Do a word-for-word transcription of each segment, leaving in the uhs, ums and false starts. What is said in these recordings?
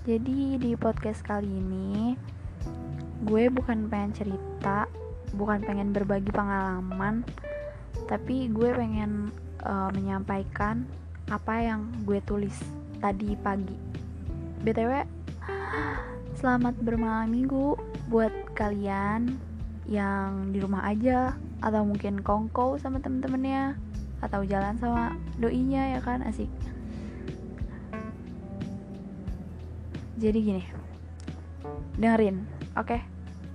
Jadi di podcast kali ini gue bukan pengen cerita, bukan pengen berbagi pengalaman, tapi gue pengen uh, menyampaikan apa yang gue tulis tadi pagi. B T W, selamat bermalam minggu buat kalian yang di rumah aja, atau mungkin kongkow sama temen-temennya, atau jalan sama doinya, ya kan, asik. Jadi gini, dengerin, oke? Okay?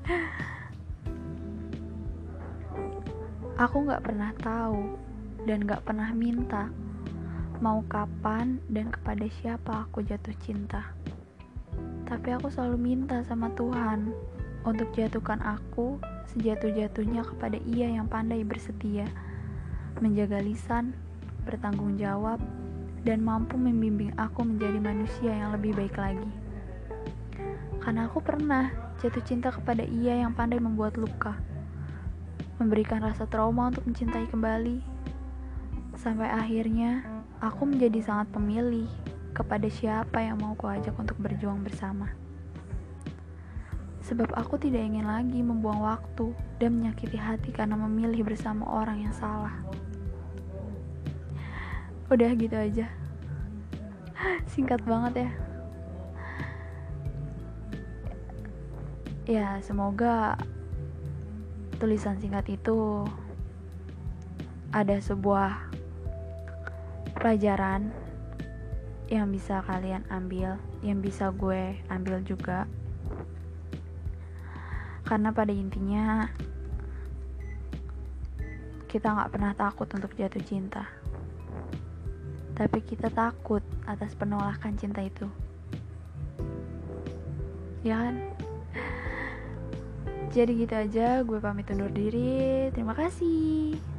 Aku gak pernah tahu dan gak pernah minta mau kapan dan kepada siapa aku jatuh cinta. Tapi aku selalu minta sama Tuhan untuk jatuhkan aku sejatuh-jatuhnya kepada Ia yang pandai bersetia, menjaga lisan, bertanggung jawab, dan mampu membimbing aku menjadi manusia yang lebih baik lagi. Karena aku pernah jatuh cinta kepada Ia yang pandai membuat luka, memberikan rasa trauma untuk mencintai kembali, sampai akhirnya aku menjadi sangat pemilih kepada siapa yang mau kuajak untuk berjuang bersama. Sebab aku tidak ingin lagi membuang waktu dan menyakiti hati karena memilih bersama orang yang salah. Udah gitu aja. Singkat banget ya. Ya, semoga tulisan singkat itu ada sebuah pelajaran yang bisa kalian ambil, yang bisa gue ambil juga. Karena pada intinya kita gak pernah takut untuk jatuh cinta, tapi kita takut atas penolakan cinta itu, ya kan? Jadi gitu aja, gue pamit undur diri. Terima kasih.